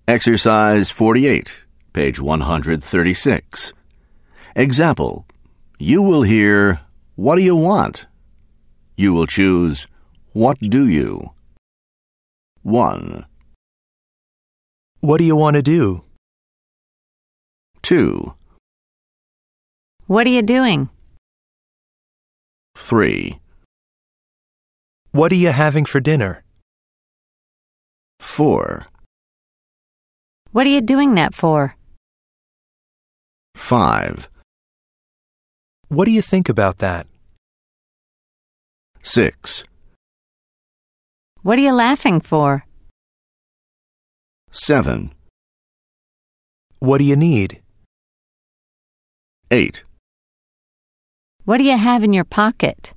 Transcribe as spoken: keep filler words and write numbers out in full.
Exercise forty-eight, page one hundred thirty-six. Example. You will hear, "What do you want?" You will choose, "What do you?" one. What do you want to do? two. What are you doing? three. What are you having for dinner? four. What are you doing that for? five. What do you think about that? six. What are you laughing for? seven. What do you need? eight. What do you have in your pocket?